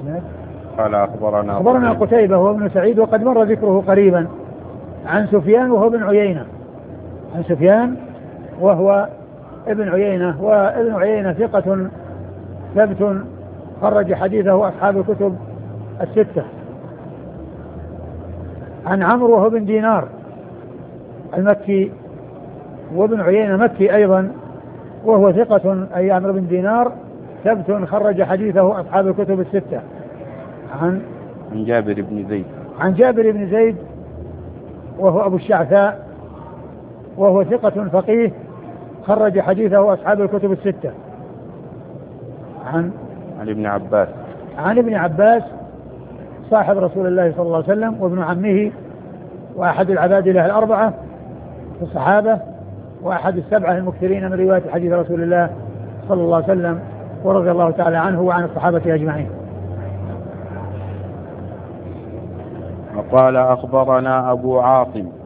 قال أخبرنا قتيبة هو ابن سعيد وقد مر ذكره قريبا عن سفيان وهو ابن عيينة، عن سفيان وهو ابن عيينة، وابن عيينة ثقة ثبت خرج حديثه أصحاب الكتب الستة. عن عمرو وهو ابن دينار المكي، وابن عيينة مكي أيضا وهو ثقة، أي عمرو بن دينار ثبت خرج حديثه أصحاب الكتب الستة. عن جابر بن زيد وهو أبو الشعثاء وهو ثقة فقيه خرج حديثه أصحاب الكتب الستة. عن ابن عباس صاحب رسول الله صلى الله عليه وسلم وابن عمه وأحد العباد له الأربعة في الصحابة وأحد السبعة المكثرين من رواية حديث رسول الله صلى الله عليه وسلم ورضي الله تعالى عنه وعن الصحابة أجمعين. وقال أخبرنا أبو عاصم